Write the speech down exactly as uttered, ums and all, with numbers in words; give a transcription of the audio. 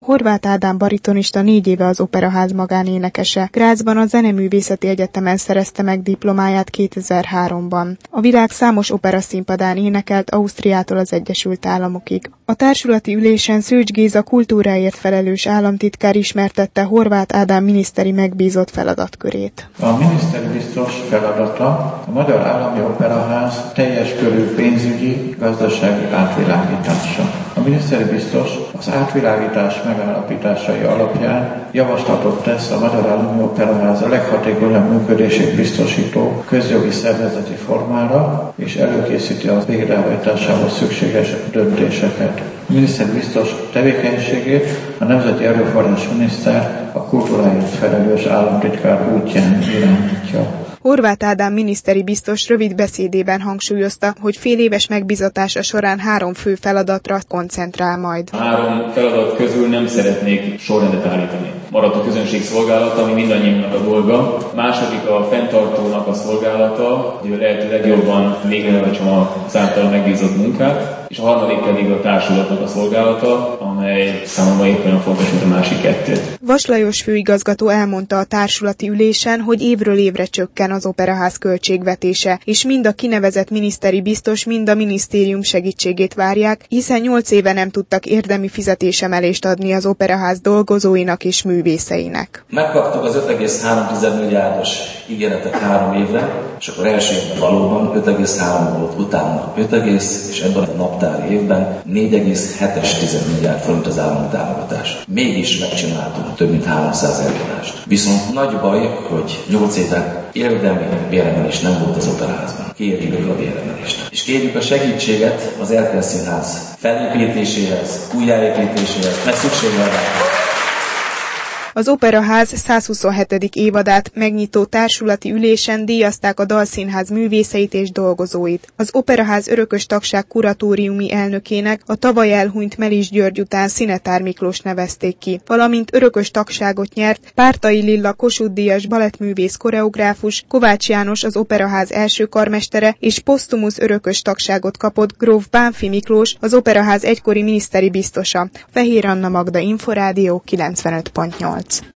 Horváth Ádám baritonista négy éve az Operaház magánénekese. Grazban a Zeneművészeti Egyetemen szerezte meg diplomáját kétezer-háromban. A világ számos operaszínpadán énekelt Ausztriától az Egyesült Államokig. A társulati ülésen Szőcs Géza kultúráért felelős államtitkár ismertette Horváth Ádám miniszteri megbízott feladatkörét. A miniszteri biztos feladata a Magyar Állami Operaház teljes körű pénzügyi, gazdasági átvilágítása. A miniszteri biztos az átvilágítás megállapításai alapján javaslatot tesz a Magyar Állami Operaház a leghatékonyabb működését biztosító közjogi szervezeti formára, és előkészíti a végrehajtásához szükséges döntéseket. A miniszteri biztos tevékenységét a Nemzeti Erőforrás miniszter a kultúráért felelős államtitkár útján irányítja. Horváth Ádám miniszteri biztos rövid beszédében hangsúlyozta, hogy fél éves megbizatása során három fő feladatra koncentrál majd. A három feladat közül nem szeretnék sorrendet állítani. Maradt a közönség szolgálata, ami mindannyiunknak a dolga. Második a fenntartónak a szolgálata, hogy a lehető legjobban végrehajtsam az által megbízott munkát. És a harmadik pedig a társulatnak a szolgálata, amely számomra éppen olyan fontos, mint a másik kettő. Vas Lajos főigazgató elmondta a társulati ülésen, hogy évről évre csökken az Operaház költségvetése, és mind a kinevezett miniszteri biztos, mind a minisztérium segítségét várják, hiszen nyolc éve nem tudtak érdemi fizetésemelést adni az Operaház dolgozóinak és művészeinek. Megkaptuk az öt egész három milliárdos ígéretet három évre, és akkor első évben valóban öt egész három volt, utána öt egész, és ebben a naptári évben négy egész hét milliárd forint az állami támogatás. Mégis megcsináltunk több mint háromszáz előadást. Viszont nagy baj, hogy nyolc éve érdemi béremelés nem volt az Operaházban. Kérjük a béremelést. És kérjük a segítséget az Erkel Színház felépítéséhez, újjáépítéséhez, mert szükség van rá. Az Operaház százhuszonhetedik évadát megnyitó társulati ülésen díjazták a Dalszínház művészeit és dolgozóit. Az Operaház örökös tagság kuratóriumi elnökének a tavaly elhunyt Melis György után Szinetár Miklós nevezték ki, valamint örökös tagságot nyert Pártai Lilla Kossuth-díjas balettművész koreográfus, Kovács János az Operaház első karmestere, és posztumusz örökös tagságot kapott gróf Bánffy Miklós, az Operaház egykori miniszteri biztosa. Fehér Anna Magda, Inforádió kilencvenöt pont nyolc.